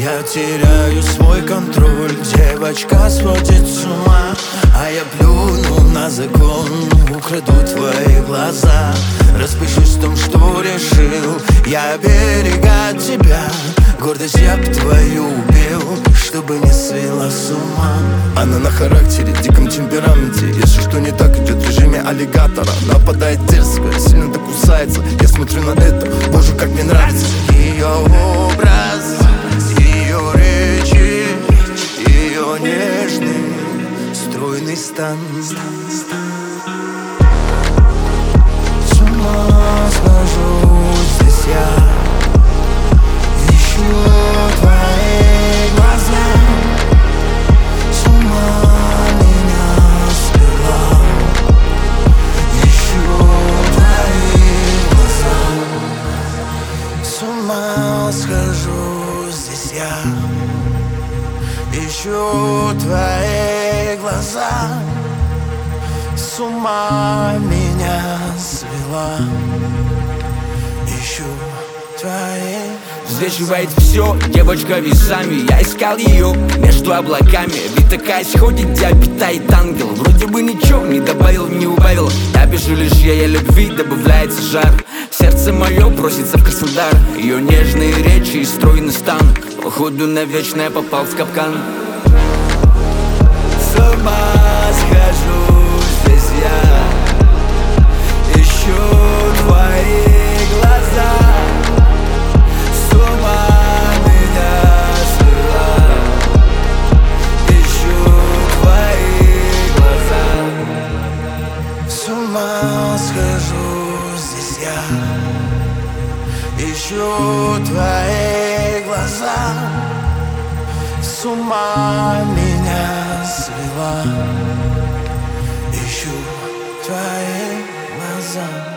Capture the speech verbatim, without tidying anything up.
Я теряю свой контроль, девочка сводит с ума. А я плюну на закон, украду твои глаза. Распишусь в том, что решил я оберегать тебя. Гордость я б твою убил, чтобы не свела с ума. Она на характере, диком темпераменте. Если что не так, идет в режиме аллигатора. Нападает дерзко, сильно так кусается. Я смотрю на это, боже, как мне нравится. Ее образ, ее речи, ее нежный, стройный стан. С ума схожу здесь я, ищу твои глаза. С ума меня свела, ищу твои глаза. С ума схожу здесь я, ищу твои глаза. С ума меня свела, ищу твои. Взвешивает все, девочка весами. Я искал ее между облаками. Ведь такая сходит, где питает ангел. Вроде бы ничего не добавил, не убавил. Я пишу лишь ей о любви, добавляется жар. Сердце мое просится в Краснодар. Ее нежные речи и стройный стан. Походу навечно я попал в капкан. С ума схожу здесь я, ищу твои глаза. С ума меня свела, ищу твои глаза. С ума схожу здесь я, ищу твои глаза. С ума меня свела, ищу твои глаза.